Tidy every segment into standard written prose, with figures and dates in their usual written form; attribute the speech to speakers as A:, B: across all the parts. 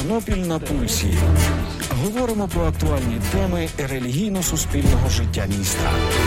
A: Тернопіль на пульсі. Говоримо про актуальні теми релігійно-суспільного життя міста.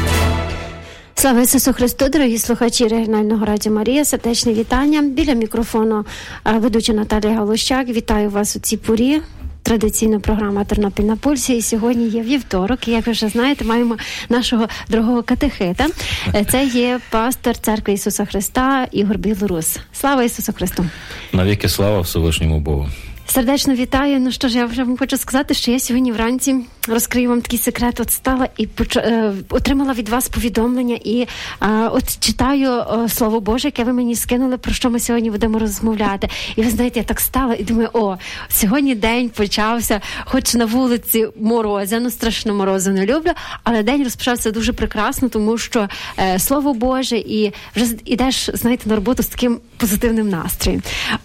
B: Слава Ісусу Христу, дорогі слухачі регіонального радіо Марія, сердечне вітання. Біля мікрофону ведуча Наталія Галущак. Вітаю вас у цій порі. Традиційна програма «Тернопіль на пульсі». І сьогодні є вівторок. І, як ви вже знаєте, маємо нашого дорогого катехета. Це є пастор Церкви Ісуса Христа Ігор Білорус. Слава Ісусу Христу!
C: Навіки слава Всевишньому Богу!
B: Сердечно вітаю. Ну що ж, я вже вам хочу сказати, що я сьогодні вранці розкрию вам такий секрет. От стала і отримала від вас повідомлення і от читаю Слово Боже, яке ви мені скинули, про що ми сьогодні будемо розмовляти. І ви знаєте, я так стала і думаю, сьогодні день почався, хоч на вулиці морозяно, страшно морозу не люблю, але день розпочався дуже прекрасно, тому що Слово Боже, і вже йдеш, знаєте, на роботу з таким позитивним настроєм.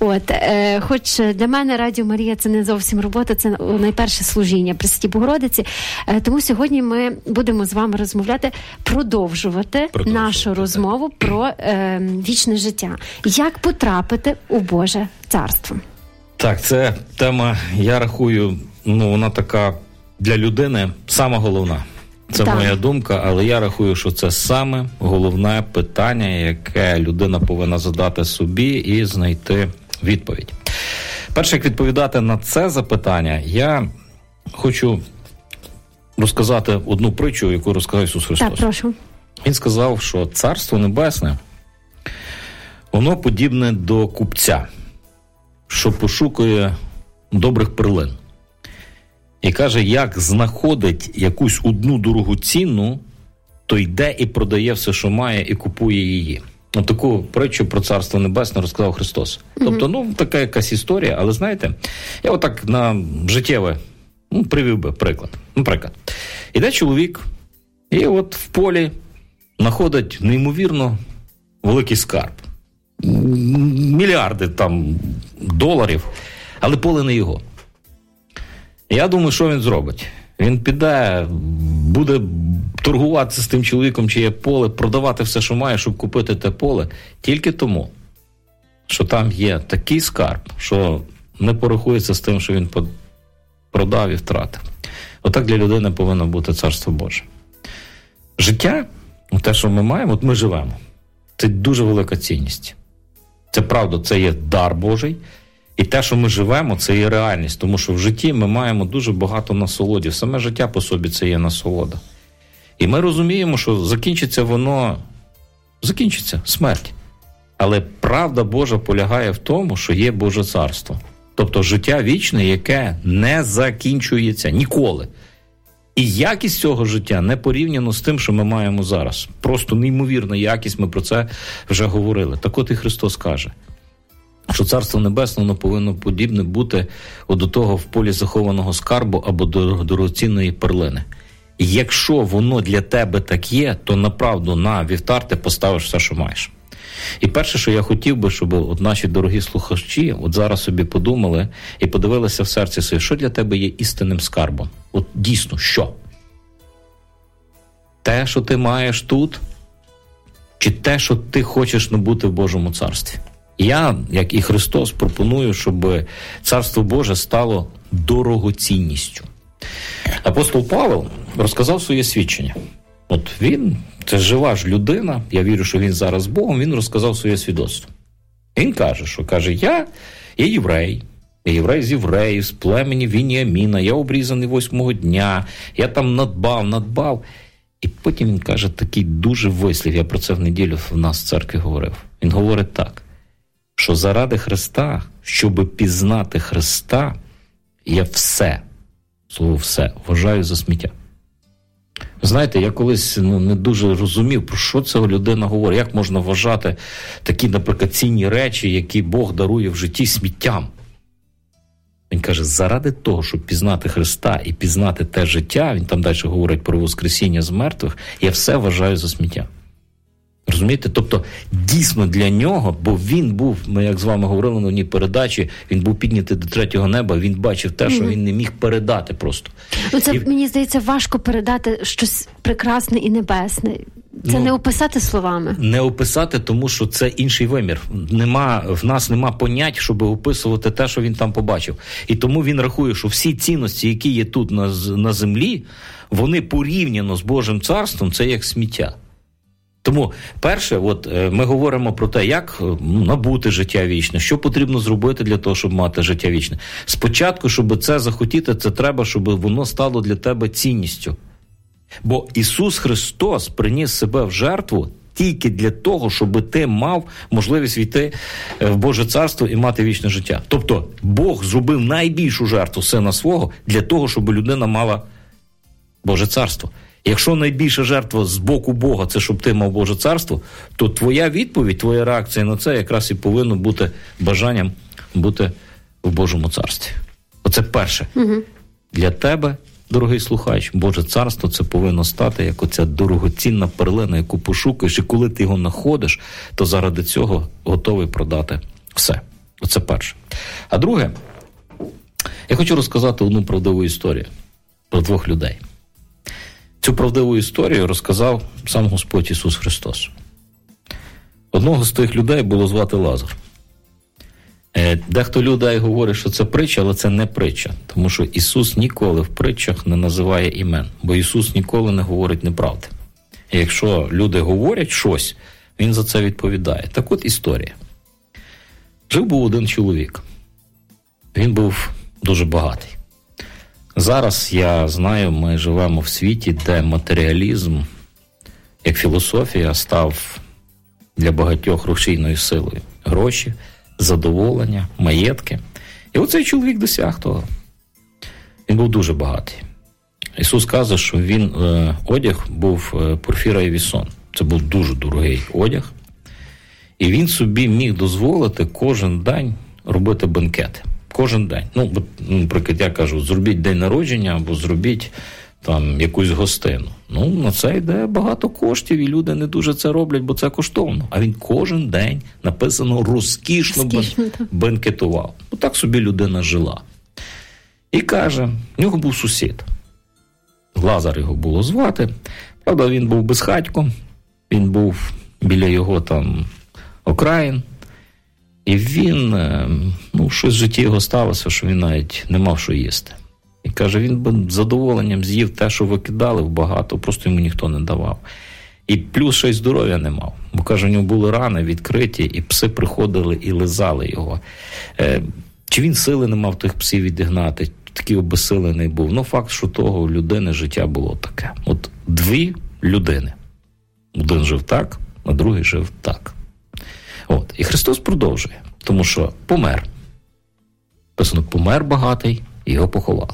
B: Хоч для мене Радіо Марія це не зовсім робота, це найперше служіння Пресвятій Богородиці. Тому сьогодні ми будемо з вами продовжувати нашу розмову про вічне життя. Як потрапити у Боже Царство?
C: Так, це тема, я рахую, вона така для людини сама головна. Це моя думка, але я рахую, що це саме головне питання, яке людина повинна задати собі і знайти відповідь. Перше, як відповідати на це запитання, я хочу розказати одну притчу, яку розказав Ісус Христос.
B: Так, прошу.
C: Він сказав, що Царство Небесне, воно подібне до купця, що пошукує добрих перлин. І каже, як знаходить якусь одну дорогоцінну, то йде і продає все, що має, і купує її. Таку притчу про Царство Небесне розказав Христос. Тобто, така якась історія, але знаєте, я отак на життєве привів би приклад. Наприклад, іде чоловік, і от в полі знаходить неймовірно великий скарб. Мільярди там доларів, але поле не його. Я думаю, що він зробить? Він піде, буде торгуватися з тим чоловіком, чиє поле, продавати все, що має, щоб купити те поле, тільки тому, що там є такий скарб, що не порахується з тим, що він продав і втратив. Отак для людини повинно бути Царство Боже. Життя, те, що ми маємо, от ми живемо, це дуже велика цінність. Це правда, це є дар Божий. І те, що ми живемо, це є реальність, тому що в житті ми маємо дуже багато насолодів. Саме життя по собі це є насолода. І ми розуміємо, що закінчиться смерть. Але правда Божа полягає в тому, що є Боже Царство. Тобто життя вічне, яке не закінчується ніколи. І якість цього життя не порівняно з тим, що ми маємо зараз. Просто неймовірна якість, ми про це вже говорили. Так от і Христос каже, що Царство Небесне, воно повинно подібне бути до того в полі захованого скарбу або до дорогоцінної перлини. І якщо воно для тебе так є, то направду на вівтар ти поставиш все, що маєш. І перше, що я хотів би, щоб наші дорогі слухачі зараз собі подумали і подивилися в серці своє, що для тебе є істинним скарбом. От дійсно, що? Те, що ти маєш тут, чи те, що ти хочеш набути в Божому Царстві? Я, як і Христос, пропоную, щоб Царство Боже стало дорогоцінністю. Апостол Павел розказав своє свідчення. От він, це жива ж людина, я вірю, що він зараз з Богом, він розказав своє свідоцтво. Він каже, я є єврей з євреїв, з племені Веніаміна, я обрізаний 8-го дня, я там надбав. І потім він каже такий дуже вислів, я про це в неділю в нас в церкві говорив. Він говорить так, що заради Христа, щоб пізнати Христа, я все, слово все, вважаю за сміття. Знаєте, я колись не дуже розумів, про що ця людина говорить, як можна вважати такі, наприклад, цінні речі, які Бог дарує в житті, сміттям. Він каже, заради того, щоб пізнати Христа і пізнати те життя, він там далі говорить про воскресіння з мертвих, я все вважаю за сміття. Розумієте? Тобто, дійсно для нього, бо він був, ми як з вами говорили на одній передачі, він був піднятий до третього неба, він бачив те, що він не міг передати просто.
B: Це, мені здається, важко передати щось прекрасне і небесне. Це не описати словами.
C: Не описати, тому що це інший вимір. В нас нема понять, щоб описувати те, що він там побачив. І тому він рахує, що всі цінності, які є тут на землі, вони порівняно з Божим царством, це як сміття. Тому, перше, ми говоримо про те, як набути життя вічне, що потрібно зробити для того, щоб мати життя вічне. Спочатку, щоб це захотіти, це треба, щоб воно стало для тебе цінністю. Бо Ісус Христос приніс себе в жертву тільки для того, щоб ти мав можливість війти в Боже царство і мати вічне життя. Тобто, Бог зробив найбільшу жертву Сина Свого для того, щоб людина мала Боже царство. Якщо найбільша жертва з боку Бога – це щоб ти мав Боже царство, то твоя відповідь, твоя реакція на це якраз і повинно бути бажанням бути в Божому царстві. Оце перше. Угу. Для тебе, дорогий слухач, Боже царство – це повинно стати як оця дорогоцінна перлина, яку пошукаєш, і коли ти його знаходиш, то заради цього готовий продати все. Оце перше. А друге, я хочу розказати одну правдиву історію про двох людей. Цю правдиву історію розказав сам Господь Ісус Христос. Одного з тих людей було звати Лазар. Дехто людей говорить, що це притча, але це не притча. Тому що Ісус ніколи в притчах не називає імен, бо Ісус ніколи не говорить неправди. І якщо люди говорять щось, Він за це відповідає. Так от історія. Жив був один чоловік. Він був дуже багатий. Зараз, я знаю, ми живемо в світі, де матеріалізм, як філософія, став для багатьох рушійною силою. Гроші, задоволення, маєтки. І оцей чоловік досяг того. Він був дуже багатий. Ісус каже, що одяг був порфіра і вісон. Це був дуже дорогий одяг. І він собі міг дозволити кожен день робити бенкети. Кожен день. Наприклад, я кажу, зробіть день народження або зробіть там якусь гостину. На це йде багато коштів, і люди не дуже це роблять, бо це коштовно. А він кожен день, написано, розкішно бенкетував. Так собі людина жила. І каже, в нього був сусід. Лазар його було звати. Правда, він був безхатьком, він був біля його там окраїн. І він, щось в житті його сталося, що він навіть не мав що їсти. І каже, він би з задоволенням з'їв те, що викидали багато, просто йому ніхто не давав. І плюс ще й здоров'я не мав. Бо, каже, у нього були рани відкриті, і пси приходили і лизали його. Чи він сили не мав тих псів відігнати, такий обезсилений був. Факт, що того у людини життя було таке. От дві людини. Один жив так, а другий жив так. І Христос продовжує, тому що помер. Писано, помер багатий, і його поховали.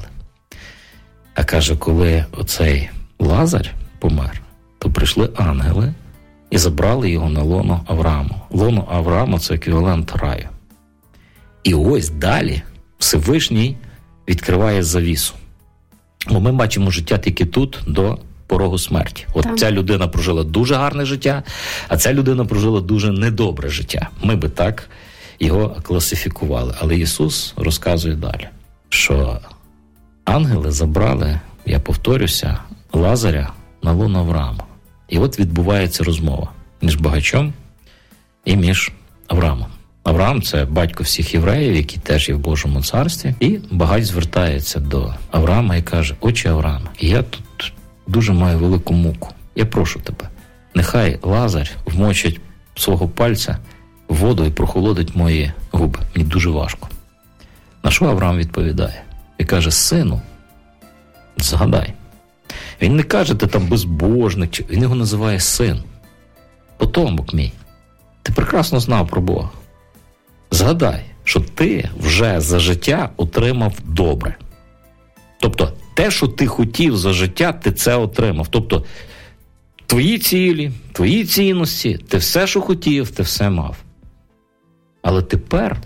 C: А каже, коли оцей Лазар помер, то прийшли ангели і забрали його на лоно Аврааму. Лоно Авраама – це еквівалент раю. І ось далі Всевишній відкриває завісу. Ми бачимо життя тільки тут, до порогу смерті. Ця людина прожила дуже гарне життя, а ця людина прожила дуже недобре життя. Ми би так його класифікували. Але Ісус розказує далі, що ангели забрали, я повторюся, Лазаря на лоно Авраама. І відбувається розмова між багачом і між Авраамом. Авраам – це батько всіх євреїв, які теж є в Божому царстві. І багач звертається до Авраама і каже, отче Аврааме, я тут дуже маю велику муку. Я прошу тебе, нехай Лазар вмочить свого пальця в воду і прохолодить мої губи. Мені дуже важко. На що Авраам відповідає? І каже, сину, згадай. Він не каже, ти там безбожник, він його називає син. Потомок мій. Ти прекрасно знав про Бога. Згадай, що ти вже за життя отримав добре. Тобто, те, що ти хотів за життя, ти це отримав. Тобто, твої цілі, твої цінності, ти все, що хотів, ти все мав. Але тепер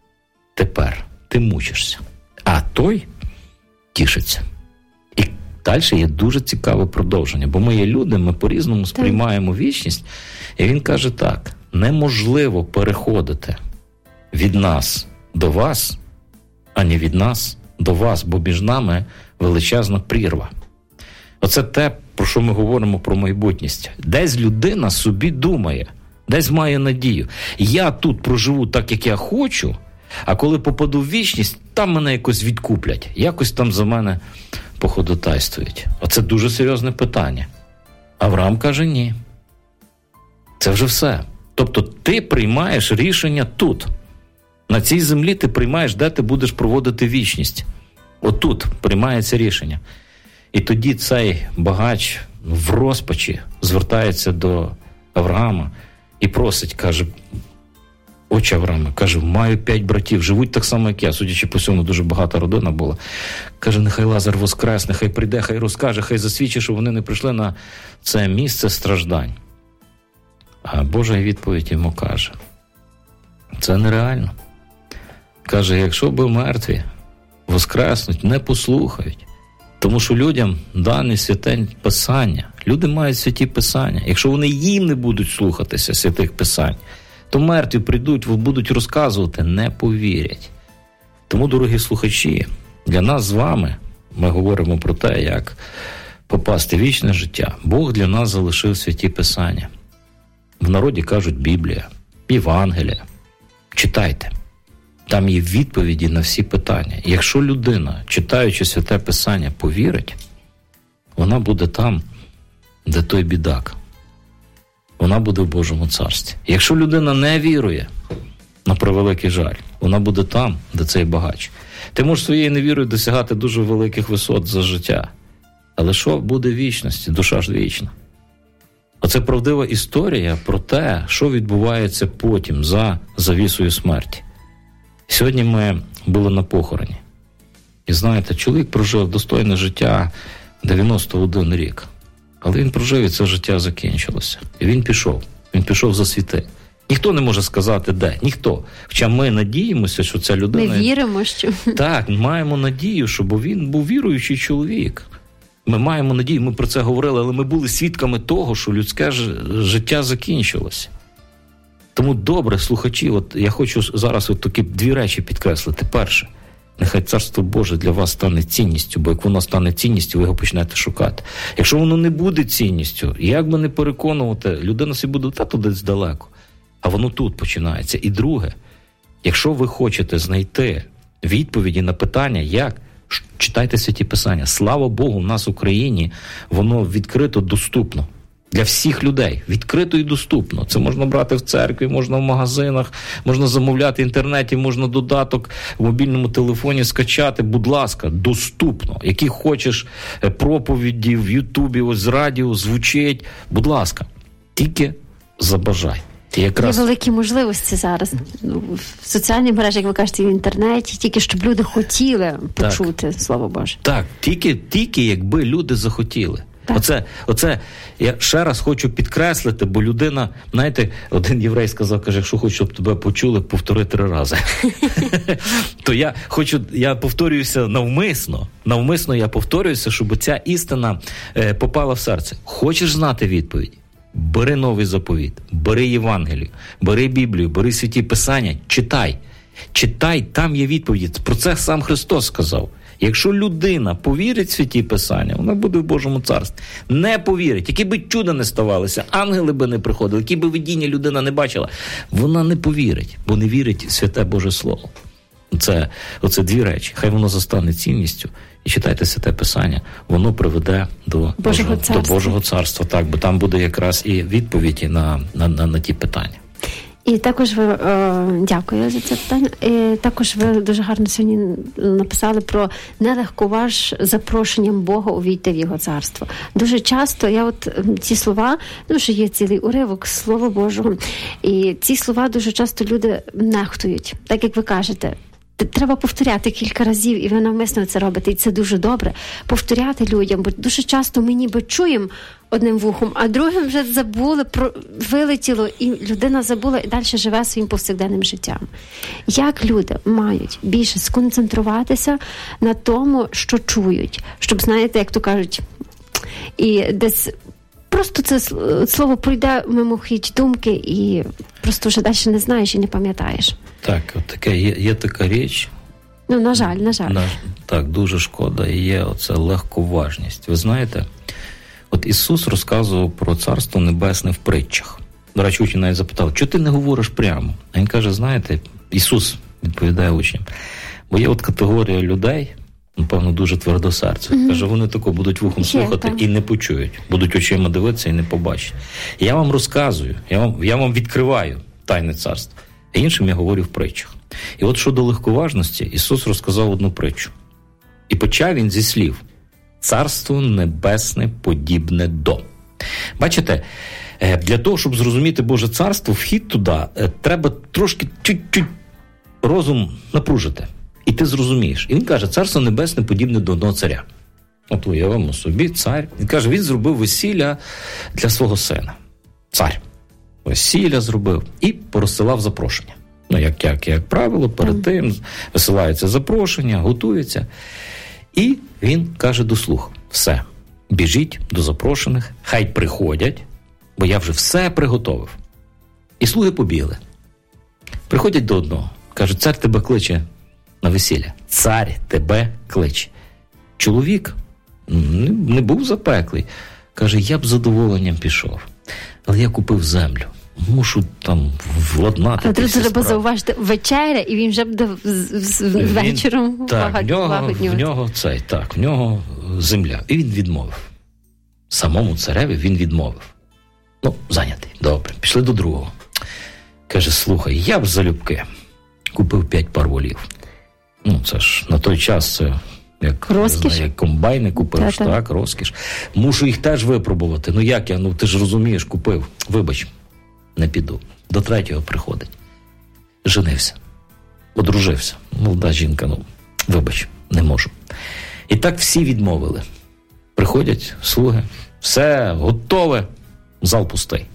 C: ти мучишся. А той тішиться. І далі є дуже цікаве продовження. Бо ми є люди, ми по-різному сприймаємо вічність. І він каже так, неможливо переходити від нас до вас, а не від нас до вас, бо між нами величезна прірва. Оце те, про що ми говоримо про майбутність. Десь людина собі думає, десь має надію. Я тут проживу так, як я хочу, а коли попаду в вічність, там мене якось відкуплять, якось там за мене походатайствують. Оце дуже серйозне питання. Авраам каже, ні. Це вже все. Тобто ти приймаєш рішення тут. На цій землі ти приймаєш, де ти будеш проводити вічність. Отут приймається рішення. І тоді цей багач в розпачі звертається до Авраама і просить, каже, отче Аврааме, каже, маю 5 братів, живуть так само, як я. Судячи по всьому, дуже багата родина була. Каже, нехай Лазар воскресне, хай прийде, хай розкаже, хай засвідчить, що вони не прийшли на це місце страждань. А Божа відповідь йому каже, це нереально. Каже, якщо б мертві воскреснуть, не послухають. Тому що людям дані святе Писання. Люди мають святі Писання. Якщо вони їм не будуть слухатися святих Писань, то мертві прийдуть, будуть розказувати, не повірять. Тому, дорогі слухачі, для нас з вами, ми говоримо про те, як попасти в вічне життя. Бог для нас залишив святі Писання. В народі кажуть Біблія, Євангелія. Читайте. Там є відповіді на всі питання. Якщо людина, читаючи святе Писання, повірить, вона буде там, де той бідак. Вона буде в Божому царстві. Якщо людина не вірує, на превеликий жаль, вона буде там, де цей багач. Ти можеш своєю невірою досягати дуже великих висот за життя. Але що буде в вічності? Душа ж вічна. Оце правдива історія про те, що відбувається потім за завісою смерті. Сьогодні ми були на похороні. І знаєте, чоловік прожив достойне життя 91 рік. Але він прожив, і це життя закінчилося. І він пішов. Він пішов за світи. Ніхто не може сказати, де. Ніхто. Хоча ми надіємося, що ця людина...
B: Ми віримо, що...
C: Так, маємо надію, щоб він був віруючий чоловік. Ми маємо надію, ми про це говорили, але ми були свідками того, що людське життя закінчилося. Тому добре, слухачі, от я хочу зараз от такі 2 речі підкреслити. Перше, нехай Царство Боже для вас стане цінністю, бо як воно стане цінністю, ви його почнете шукати. Якщо воно не буде цінністю, як би не переконувати, людина собі буде та десь далеко, а воно тут починається. І друге, якщо ви хочете знайти відповіді на питання, як, читайте святі Писання. Слава Богу, в нас в Україні воно відкрито, доступно. Для всіх людей. Відкрито і доступно. Це можна брати в церкві, можна в магазинах, можна замовляти в інтернеті, можна додаток в мобільному телефоні скачати. Будь ласка, доступно. Які хочеш проповіді в Ютубі, ось з радіо звучить. Будь ласка, тільки забажай.
B: Якраз... Є великі можливості зараз. В соціальній мережі, як ви кажете, в інтернеті, тільки щоб люди хотіли почути Слово Боже.
C: Так, тільки якби люди захотіли. Оце я ще раз хочу підкреслити, бо людина, знаєте, один єврей сказав, каже, якщо хочеш, щоб тебе почули, повтори 3 рази. То я повторююся навмисно я повторююся, щоб ця істина попала в серце. Хочеш знати відповідь? Бери Новий Заповіт, бери Євангелію, бери Біблію, бери святі Писання, читай, там є відповіді. Про це сам Христос сказав. Якщо людина повірить в святі Писання, вона буде в Божому царстві. Не повірить, які би чуда не ставалися, ангели би не приходили, які би видіння людина не бачила, вона не повірить, бо не вірить в святе Боже Слово. Оце 2 речі. Хай воно застане цінністю. І читайте святе Писання, воно приведе до Божого царства. Так, бо там буде якраз і відповіді на ті питання.
B: І також ви, дякую за це питання, і також ви дуже гарно сьогодні написали про нелегковаж запрошенням Бога увійти в Його царство. Дуже часто ці слова, що є цілий уривок Слова Божого, і ці слова дуже часто люди нехтують, так як ви кажете. Треба повторяти кілька разів, і ви навмисно це робите, і це дуже добре. Повторяти людям, бо дуже часто ми ніби чуємо одним вухом, а другим вже забули, вилетіло, і людина забула і далі живе своїм повсякденним життям. Як люди мають більше сконцентруватися на тому, що чують, щоб, знаєте, як то кажуть, і десь просто це слово пройде мимохідь думки, і просто вже далі не знаєш і не пам'ятаєш.
C: Так, от таке, є така річ.
B: На жаль.
C: Так, дуже шкода. І є оце легковажність. Ви знаєте, От Ісус розказував про Царство Небесне в притчах. До речі, учень навіть запитав, чого ти не говориш прямо? А він каже, знаєте, Ісус відповідає учням, бо є от категорія людей, напевно, дуже твердосердців. Каже, вони тако будуть вухом слухати і не почують. Будуть очима дивитися і не побачать. Я вам розказую, я вам відкриваю тайне царство. А іншим я говорю в притчах. І от щодо легковажності, Ісус розказав одну притчу. І почав він зі слів: «Царство небесне подібне до». Бачите, для того, щоб зрозуміти Боже царство, вхід туди, треба трошки чуть-чуть розум напружити. І ти зрозумієш. І він каже, царство небесне подібне до одного царя. От уявимо собі, цар. Він каже, він зробив весілля для свого сина. Цар. Весілля зробив і порозсилав запрошення. Ну, як правило, перед тим висилається запрошення, готується. І він каже до слуг, все, біжіть до запрошених, хай приходять, бо я вже все приготовив. І слуги побігли. Приходять до одного, кажуть, цар тебе кличе на весілля. Цар тебе кличе. Чоловік не був запеклий. Каже, я б з задоволенням пішов, але я купив землю. Мушу там владнати.
B: Але тут треба зауважити, вечеря, і він вже буде вечором
C: в нього земля. І він відмовив. Самому цареві він відмовив. Ну, зайнятий. Добре. Пішли до другого. Каже, слухай, я б залюбки купив 5 пар волів. Ну, це ж на той час це як комбайни купив, так, розкіш. Мушу їх теж випробувати. Ну як я? Ну ти ж розумієш, купив. Вибач, не піду. До третього приходить. Женився. Одружився. Молода жінка, вибач, не можу. І так всі відмовили. Приходять слуги. Все, готове. Зал пустий.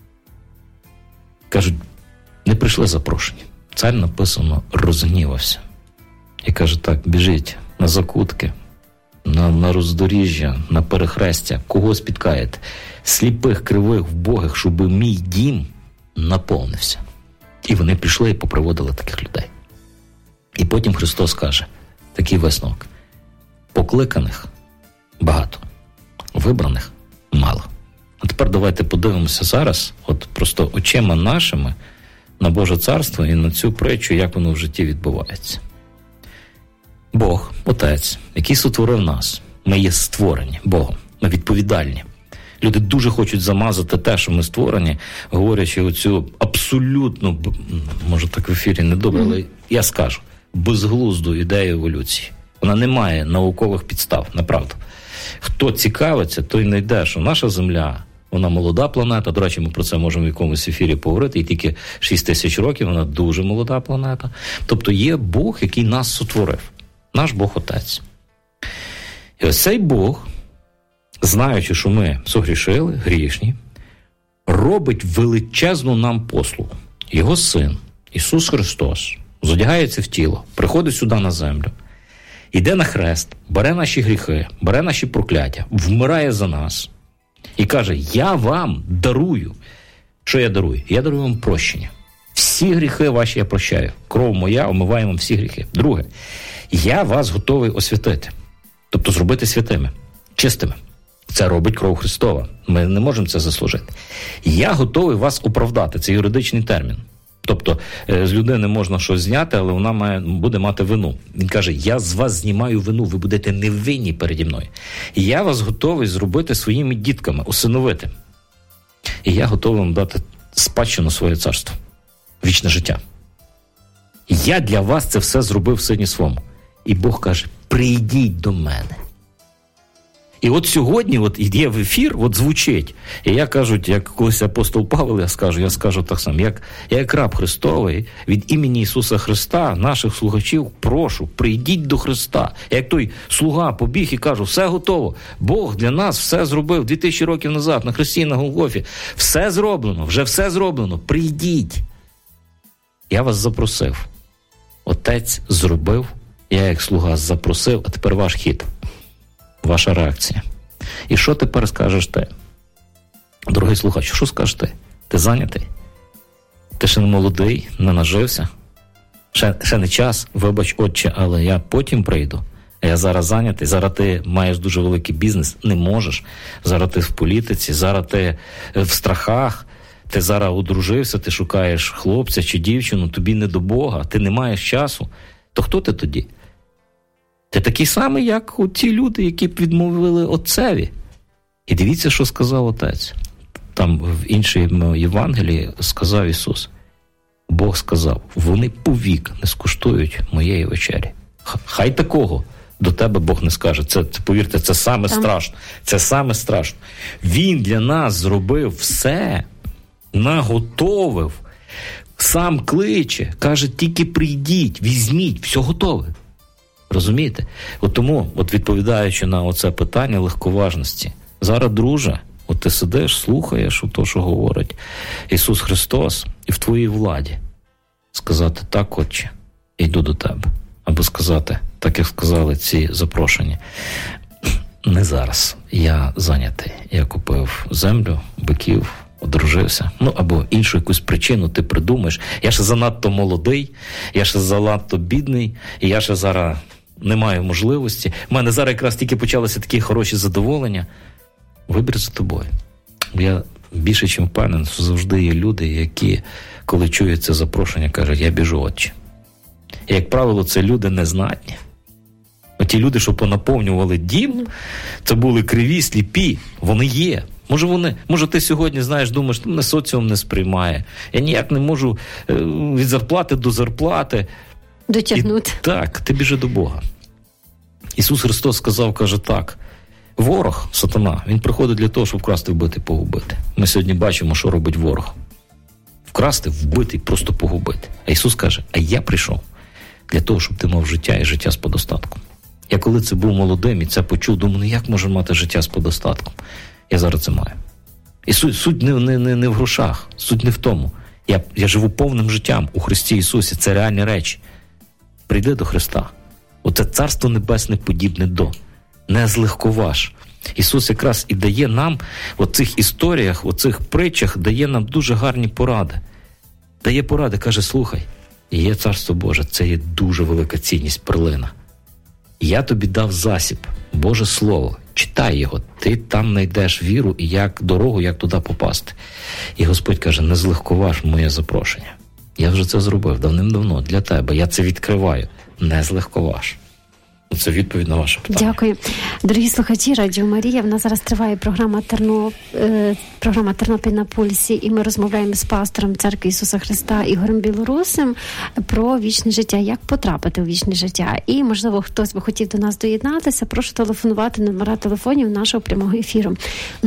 C: Кажуть, не прийшли запрошені. Цар, написано, розгнівався. І каже, так, біжіть на закутки, на роздоріжжя, на перехрестя. Кого спіткаєте? Сліпих, кривих, вбогих, щоб мій дім наповнився. І вони пішли і поприводили таких людей. І потім Христос каже, такий висновок. Покликаних багато, вибраних мало. А тепер давайте подивимося зараз, от просто очима нашими, на Боже царство і на цю притчу, як воно в житті відбувається. Бог, Отець, який сотворив нас, ми є створені Богом, ми відповідальні. Люди дуже хочуть замазати те, що ми створені, говорячи оцю абсолютно, може так в ефірі не добре, але я скажу, безглузду ідею еволюції. Вона не має наукових підстав, направду. Хто цікавиться, той знайде, що наша Земля, вона молода планета, до речі, ми про це можемо в якомусь ефірі поговорити, і тільки 6 тисяч років, вона дуже молода планета. Тобто є Бог, який нас сотворив. Наш Бог-Отець. І ось цей Бог, знаючи, що ми согрішили, грішні, робить величезну нам послугу. Його Син, Ісус Христос, зодягається в тіло, приходить сюди на землю, йде на хрест, бере наші гріхи, бере наші прокляття, вмирає за нас і каже, я вам дарую. Що я дарую? Я дарую вам прощення. Всі гріхи ваші я прощаю. Кров моя омиває вам всі гріхи. Друге, я вас готовий освятити. Тобто зробити святими, чистими. Це робить кров Христова. Ми не можемо це заслужити. Я готовий вас оправдати. Це юридичний термін. Тобто з людини можна щось зняти, але вона буде мати вину. Він каже, я з вас знімаю вину, ви будете невинні переді мною. І я вас готовий зробити своїми дітками, усиновити. І я готовий вам дати спадщину своє царство. Вічне життя. Я для вас це все зробив в Сині Своєму. І Бог каже, прийдіть до мене. І от сьогодні є в ефір, звучить. І я кажу, як колись апостол Павел, я скажу так само, я як раб Христовий, від імені Ісуса Христа, наших слухачів, прошу, прийдіть до Христа. Як той слуга побіг і кажу, все готово. Бог для нас все зробив 2000 років назад, на Христі, на Голгофі. Все зроблено, вже все зроблено. Прийдіть. Я вас запросив. Отець зробив, я як слуга запросив, а тепер ваш хід. Ваша реакція. І що тепер скажеш ти? Дорогий слухач, що скажеш ти? Ти зайнятий? Ти ще не молодий, не нажився? Ще не час, вибач, отче, але я потім прийду. Я зараз зайнятий, зараз ти маєш дуже великий бізнес, не можеш. Зараз ти в політиці, зараз ти в страхах, ти зараз одружився, ти шукаєш хлопця чи дівчину, тобі не до Бога, ти не маєш часу. То хто ти тоді? Ти такий самий, як ті люди, які відмовили отцеві. І дивіться, що сказав отець. Там в іншій Євангелії сказав Ісус. Бог сказав, вони повік не скуштують моєї вечері. Хай такого до тебе Бог не скаже. Це повірте, це саме страшно. Це саме страшно. Він для нас зробив все, наготовив, сам кличе, каже, тільки прийдіть, візьміть, все готове. Розумієте? От тому, відповідаючи на оце питання легковажності, зараз, друже, от ти сидиш, слухаєш у то, що говорить Ісус Христос, і в твоїй владі сказати, так, Отче, йду до тебе. Або сказати, так як сказали ці запрошені, не зараз, я зайнятий, я купив землю, биків, одружився, або іншу якусь причину ти придумаєш, я ще занадто молодий, я ще занадто бідний, і я ще зараз не маю можливості, в мене зараз якраз тільки почалися такі хороші задоволення. Вибір за тобою. Я більше, ніж впевнений, що завжди є люди, які, коли чують це запрошення, кажуть, я біжу, Отче. І, як правило, це люди незнатні. Оті люди, що понаповнювали дім, це були криві, сліпі, вони є. Може ти сьогодні, знаєш, думаєш, мене соціум не сприймає, я ніяк не можу від зарплати до зарплати.
B: Дотягнути.
C: Так, ти біжи до Бога. Ісус Христос сказав, каже так, ворог, сатана, він приходить для того, щоб вкрасти, вбити, погубити. Ми сьогодні бачимо, що робить ворог. Вкрасти, вбити, просто погубити. А Ісус каже, а я прийшов для того, щоб ти мав життя і життя з подостатком. Я коли це був молодим і це почув, думаю, як можна мати життя з подостатком? Я зараз це маю. І суть не в грошах, суть не в тому. Я живу повним життям у Христі Ісусі, це реальні речі. Прийди до Христа. Оце Царство Небесне подібне до. Не злегковаж. Ісус якраз і дає нам в цих історіях, в цих притчах, дає нам дуже гарні поради. Дає поради, каже, слухай, є Царство Боже, це є дуже велика цінність, перлина. Я тобі дав засіб, Боже Слово, читай його, ти там знайдеш віру і як дорогу, як туди попасти. І Господь каже, не злегковаж моє запрошення. Я вже це зробив давним-давно для тебе, я це відкриваю, не злегковаж. Це відповідь на ваше питання.
B: Дякую. Дорогі слухачі, Радіо Марія, в нас зараз триває програма «Тернопіль на пульсі», і ми розмовляємо з пастором Церкви Ісуса Христа Ігорем Білорусом про вічне життя, як потрапити у вічне життя. І, можливо, хтось би хотів до нас доєднатися, прошу телефонувати на номера телефонів нашого прямого ефіру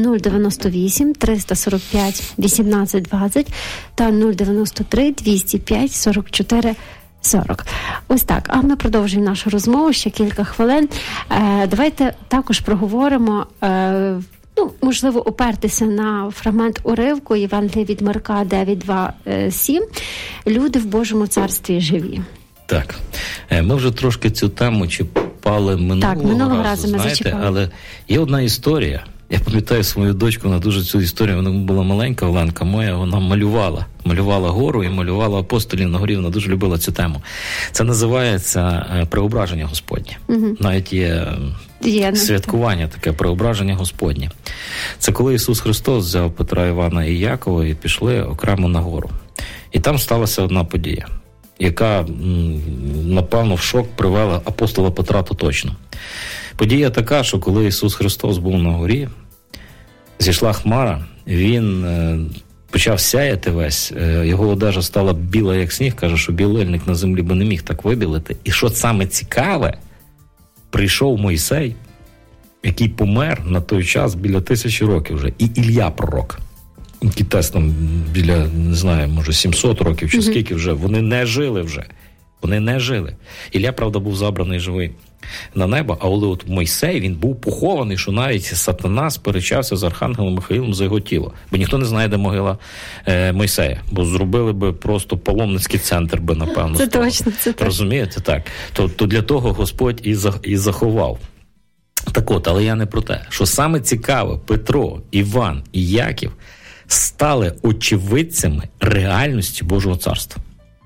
B: 098 345 1820 та 093 205 44 40. Ось так. А ми продовжуємо нашу розмову ще кілька хвилин. Давайте також проговоримо, можливо, опертися на фрагмент уривку Євангелія від Марка 9:2-7. Люди в Божому царстві живі.
C: Так. Ми вже трошки цю тему чіпали минулого разу, знаєте, але є одна історія. Я пам'ятаю свою дочку, вона дуже цю історію, вона була маленька, Оленка моя, вона малювала гору і малювала апостолів на горі, вона дуже любила цю тему. Це називається преображення Господнє. Угу. Навіть є святкування таке, преображення Господнє. Це коли Ісус Христос взяв Петра, Івана і Якова і пішли окремо на гору. І там сталася одна подія, яка, напевно, в шок привела апостола Петра, то точно. Подія така, що коли Ісус Христос був на горі, зійшла хмара, Він почав сяяти весь, його одежа стала біла, як сніг, каже, що білильник на землі би не міг так вибілити. І що саме цікаве, прийшов Мойсей, який помер на той час біля 1000 років вже, і Ілля пророк, який теж там біля, не знаю, може 700 років чи скільки вже, вони не жили вже. Вони не жили. Ілля, правда, був забраний живий на небо, а от Мойсей, він був похований, що навіть сатана сперечався з архангелом Михаїлом за його тіло. Бо ніхто не знає, де могила Мойсея. Бо зробили би просто паломницький центр би, напевно.
B: Це точно, це так.
C: Розумієте, так. То для того Господь і заховав. Так от, але я не про те, що саме цікаве, Петро, Іван і Яків стали очевидцями реальності Божого царства.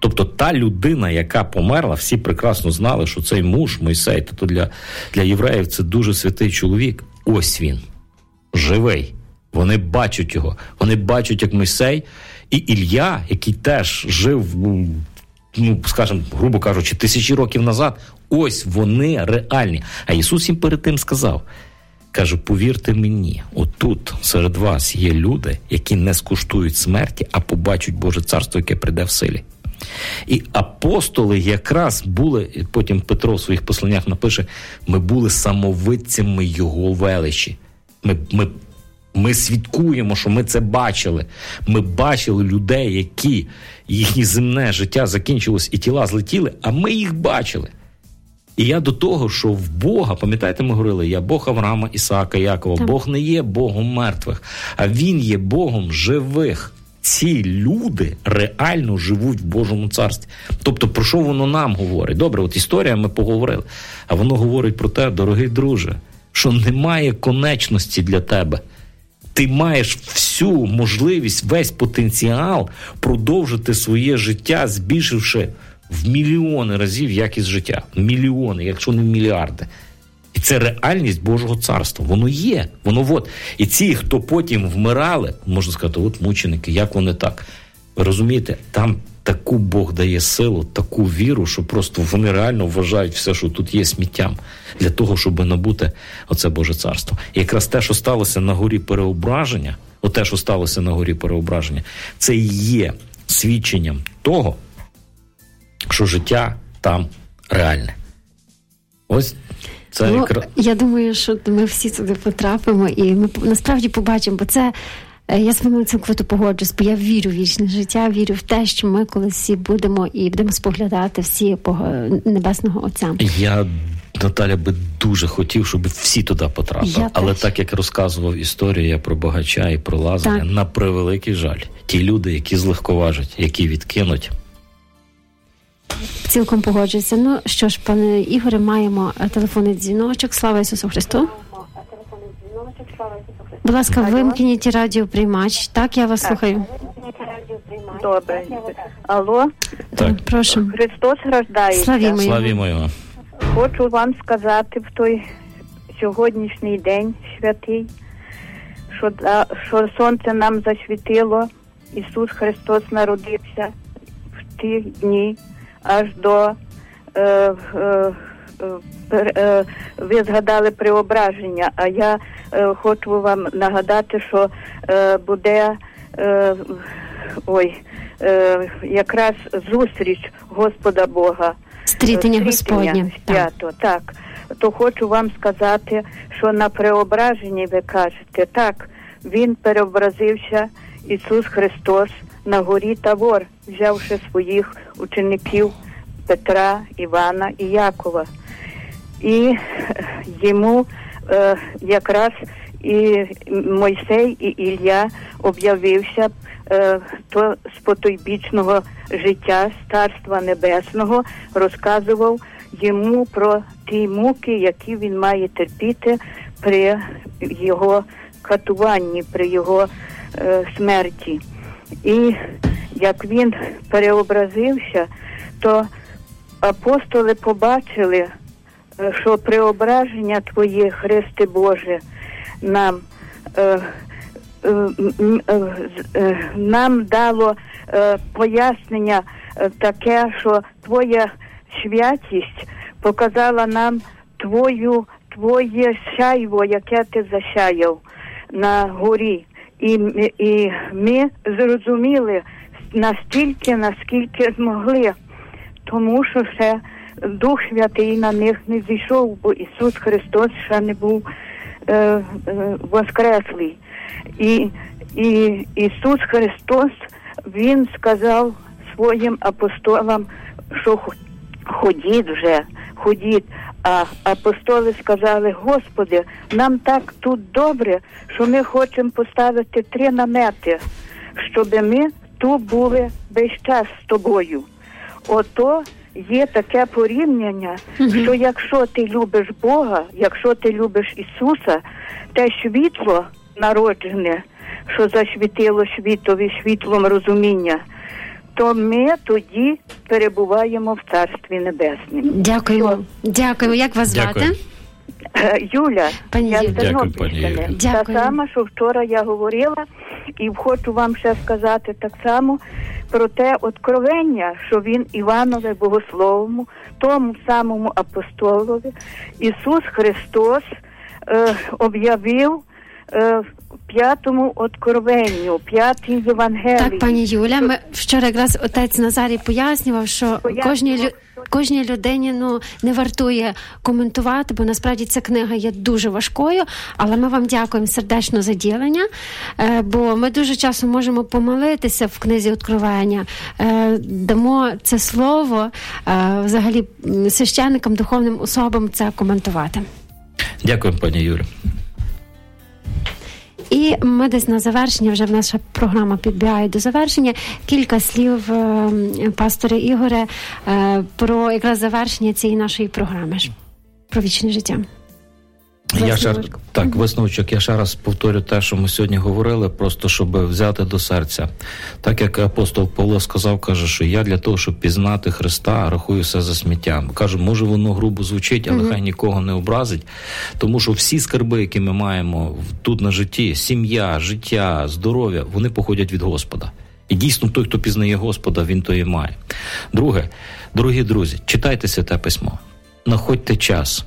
C: Тобто та людина, яка померла, всі прекрасно знали, що цей муж, Мойсей, то для євреїв це дуже святий чоловік. Ось він, живий. Вони бачать його. Вони бачать, як Мойсей і Ілля, який теж жив, скажімо, грубо кажучи, 1000 років назад. Ось вони реальні. А Ісус їм перед тим сказав, каже, повірте мені, отут серед вас є люди, які не скуштують смерті, а побачать Боже царство, яке прийде в силі. І апостоли якраз були, потім Петро в своїх посланнях напише, ми були самовидцями Його величі. Ми свідкуємо, що ми це бачили. Ми бачили людей, які їхнє земне життя закінчилось і тіла злетіли, а ми їх бачили. І я до того, що в Бога, пам'ятаєте, ми говорили, я Бог Авраама, Ісаака, Якова. Так. Бог не є Богом мертвих, а Він є Богом живих. Ці люди реально живуть в Божому царстві. Тобто, про що воно нам говорить? Добре, от історія ми поговорили, а воно говорить про те, дорогий друже, що немає конечності для тебе. Ти маєш всю можливість, весь потенціал продовжити своє життя, збільшивши в мільйони разів якість життя. Мільйони, якщо не мільярди. І це реальність Божого царства. Воно є. Воно от. І ці, хто потім вмирали, можна сказати, от мученики, як вони так. Ви розумієте, там таку Бог дає силу, таку віру, що просто вони реально вважають все, що тут є, сміттям. Для того, щоб набути оце Боже царство. І якраз те, що сталося на горі переображення, це і є свідченням того, що життя там реальне. Ось це
B: я думаю, що ми всі туди потрапимо і ми насправді побачимо, бо це я з вами цілковито погоджуюсь, бо я вірю в вічне життя, вірю в те, що ми колись всі будемо і будемо споглядати всі Небесного Отця.
C: Я, Наталя, би дуже хотів, щоб всі туди потрапили. Але так, як розказував історію я про багача і про Лазаря, на превеликий жаль, ті люди, які злегковажать, які відкинуть.
B: Цілком погоджуюся. Ну, що ж, пане Ігоре, маємо телефонний дзвіночок. Слава Ісусу Христу. Будь ласка, вимкніть радіоприймач. Так, я вас слухаю.
D: Добре. Алло?
C: Так.
B: Прошу.
D: Христос рождається.
C: Славімо Його.
D: Хочу вам сказати в той сьогоднішній день святий, що сонце нам засвітило, Ісус Христос народився в ті дні, аж до ви згадали преображення, а я хочу вам нагадати, що буде якраз зустріч Господа Бога.
B: Стрітення Господнє.
D: Свято, так. То хочу вам сказати, що на преображенні ви кажете, так, Він переобразився, Ісус Христос, на горі Тавор, взявши своїх учеників Петра, Івана і Якова. І йому якраз і Мойсей, і Ілля об'явився то з потойбічного життя, з Царства Небесного, розказував йому про ті муки, які він має терпіти при його катуванні, при його смерті. І як він переобразився, то апостоли побачили, що преображення Твоє, Христе Боже, нам дало пояснення таке, що Твоя святість показала нам Твоє сяйво, яке Ти засяяв на горі. І ми зрозуміли настільки, наскільки змогли, тому що ще Дух Святий на них не зійшов, бо Ісус Христос ще не був воскреслий. І Ісус Христос, Він сказав своїм апостолам, що ходіть вже, ходіть. А апостоли сказали, Господи, нам так тут добре, що ми хочемо поставити 3 намети, щоб ми тут були весь час з Тобою. Ото є таке порівняння, що якщо ти любиш Бога, якщо ти любиш Ісуса, те світло народжене, що засвітило світові світлом розуміння, то ми тоді перебуваємо в Царстві Небесному.
B: Дякуємо. Дякуємо. Як вас звати?
C: Дякую.
D: Юля,
B: Пані
D: я з
B: Юля.
C: Дякую, пані
D: Тернопільщини.
C: Юля.
D: Та
B: Дякую.
D: сама, що вчора я говорила, і хочу вам ще сказати так само про те откровення, що він Іванове Богословому, тому самому апостолові, Ісус Христос об'явив п'ятому откровенню, п'ятій Євангелії.
B: Так, пані Юля, ми вчора якраз отець Назарій пояснював, що кожній людині не вартує коментувати, бо насправді ця книга є дуже важкою, але ми вам дякуємо сердечно за ділення, бо ми дуже часто можемо помилитися в книзі Откровення. Дамо це слово взагалі священникам, духовним особам це коментувати.
C: Дякую, пані Юрі.
B: І ми десь на завершення, вже наша програма підбігає до завершення, кілька слів, пасторе Ігоре, про якраз завершення цієї нашої програми, про вічне життя.
C: Висновочок. Я ще раз повторю те, що ми сьогодні говорили, просто щоб взяти до серця. Так як апостол Павло сказав, каже, що я для того, щоб пізнати Христа, рахую все за сміттям. Каже, може воно грубо звучить, але хай нікого не образить, тому що всі скарби, які ми маємо тут на житті, сім'я, життя, здоров'я, вони походять від Господа. І дійсно той, хто пізнає Господа, він то і має. Друге, дорогі друзі, читайте Святе Письмо, находьте час.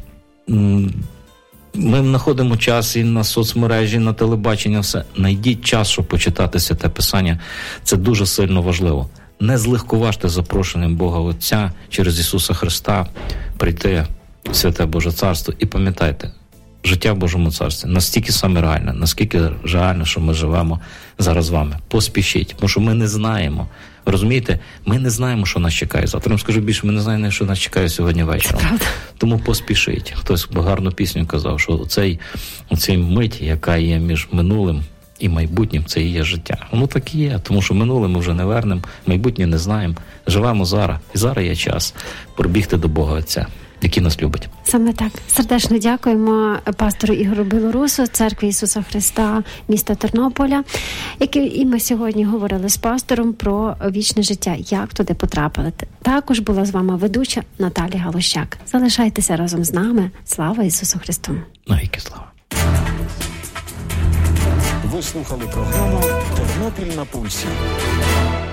C: Ми знаходимо час і на соцмережі, і на телебачення, все. Найдіть час, щоб почитати Святе Писання. Це дуже сильно важливо. Не злегковажте запрошенням Бога Отця через Ісуса Христа прийти в Святе Боже Царство. І пам'ятайте, життя в Божому Царстві настільки саме реальне, наскільки реально, що ми живемо зараз з вами. Поспішіть, тому що ми не знаємо. Розумієте, ми не знаємо, що нас чекає завтра. Я вам скажу більше, ми не знаємо, що нас чекає сьогодні вечором. Тому поспішіть. Хтось гарну пісню казав, що оцей мить, яка є між минулим і майбутнім, це і є життя. Воно так і є, тому що минуле ми вже не вернемо, майбутнє не знаємо. Живемо зараз. І зараз є час пробігти до Бога Отця, який нас любить.
B: Саме так. Сердечно дякуємо пастору Ігору Білорусу, Церкві Ісуса Христа, міста Тернополя, і ми сьогодні говорили з пастором про вічне життя, як туди потрапити. Також була з вами ведуча Наталія Галущак. Залишайтеся разом з нами. Слава Ісусу Христу!
C: Навіки слава!
A: Ви слухали програму «Тернопіль на пульсі».